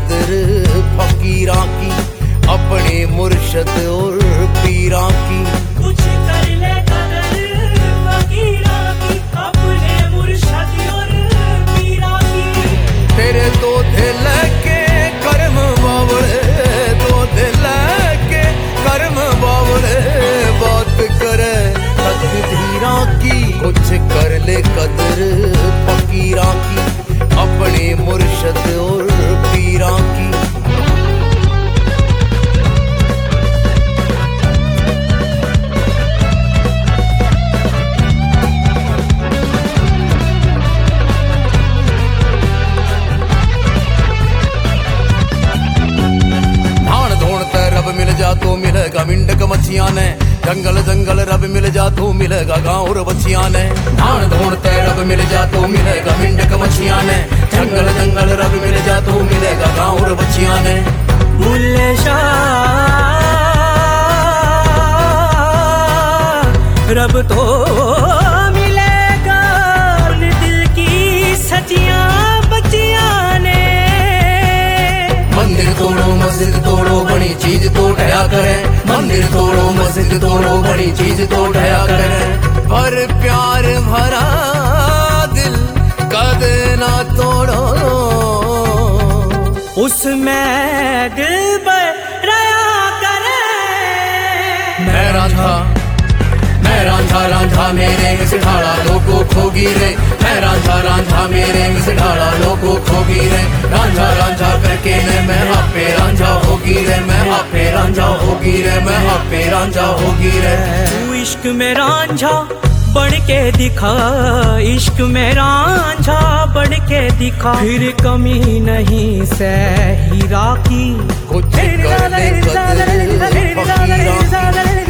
कदर फकीरा की, अपने मुर्शद और पीरा की। कुछ कर ले कदर फकीरा की, अपने मुर्शद और पीरा की। तेरे तो दिल के कर्म बावड़े, तो दिल के कर्म बावड़े, बात करे तकदीरा की। कुछ कर ले कदर फकीरा की, अपने मुर्शद और पीरा की। रब मिल जा तो मिलेगा मिंडक मच्छियां ने, जंगल जंगल रब मिल जा तो मिलेगा गाँव और बच्चियां ने। धान ढूंढते रब मिल जा तो मिलेगा मिंडक मच्छियां ने, जंगल जंगल रब मिल जा तो मिलेगा गाँव और बच्चियां ने। बुल्ले शाह रब तो मिलेगा दिल की सचियां बच्चियां ने। मंदिर तोड़ो मस्जिद तोड़ो बड़ी चीज तो ढया करे, मंदिर तोड़ो मस्जिद तोड़ो बड़ी चीज तो ढया करे। पर प्यार भरा दिल कद ना तोड़ो, उसमें दिल बराया करे। मैं रांझा रांझा मेरे इस ढाला लोगों खोगी रे, मैं रांझा रांझा मेरे इस ढाला लोगों खोगी रे। रांझा रांझा करके ने मैं आपे रांझा होगी रे, मैं आपे रांझा होगी रे, मैं आपे रांझा होगी रे। तू इश्क में रांझा बढ़ के दिखा, इश्क में रांझा बढ़ के दिखा, फिर कमी नहीं से हीरा की। कुछ कर ले कदर फकीरा की।